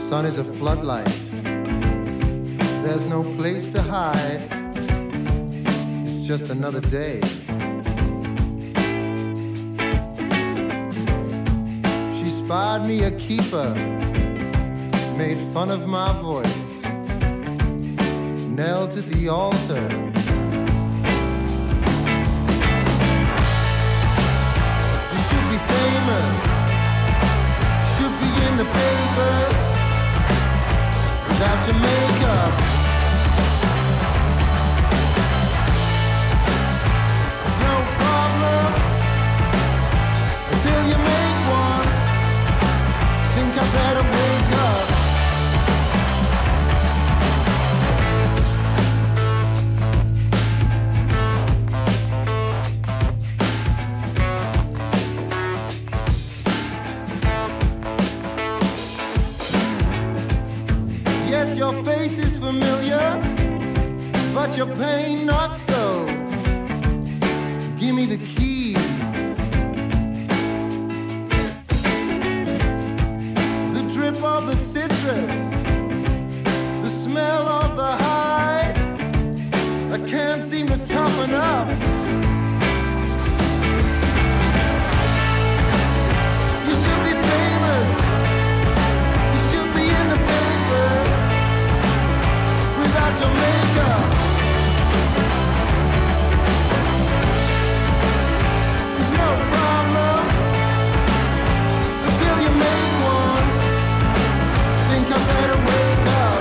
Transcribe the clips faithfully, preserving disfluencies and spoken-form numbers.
sun is a floodlight. There's no place to hide. It's just another day. She spied me a keeper, made fun of my voice, nailed to the altar. You should be famous, should be in the papers, without your makeup. There's no problem until you make one. Think I better wake up. Yes, your face is familiar, but your pain not so. Give me the keys. The drip of the citrus, the smell of the hide. I can't seem to toughen up. You should be famous, you should be in the papers, without your makeup. There's no problem until you make one. Think I better wake up.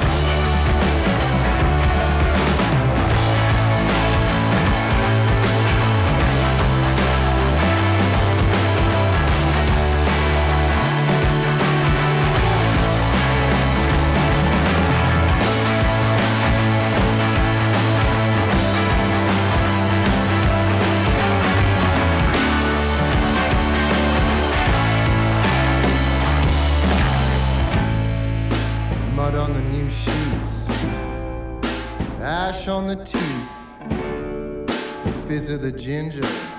Mud on the new sheets, ash on the teeth, the fizz of the ginger.